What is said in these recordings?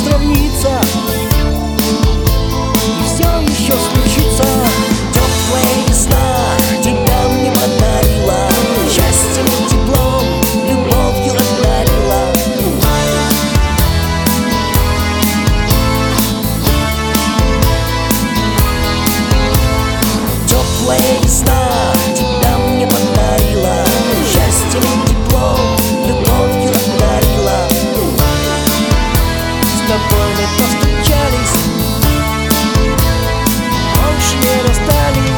сравнится, и все еще случится. Теплая весна тебя мне подарила, счастьем и теплом, любовью одарила. Теплая весна тебя мне подарила, счастьем и теплом, любовью одарила. С тобой мы повстречались, больше не расстались.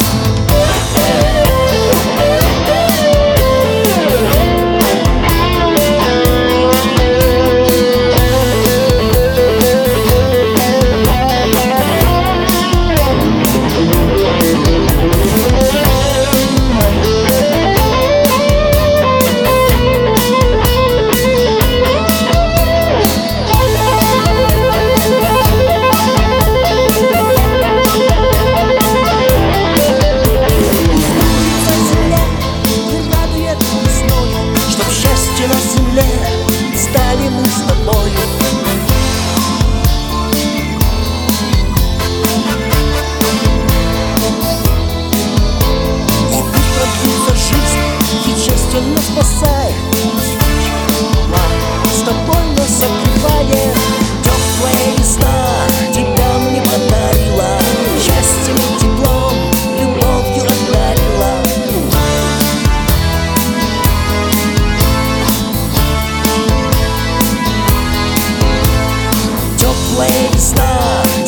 На земле стали мы с тобою. И пусть продлится жизнь, и счастье нас спасает, с тобой нас согревает. Теплая весна тебя мне подарила, счастьем и теплом, любовью одарила. Теплая весна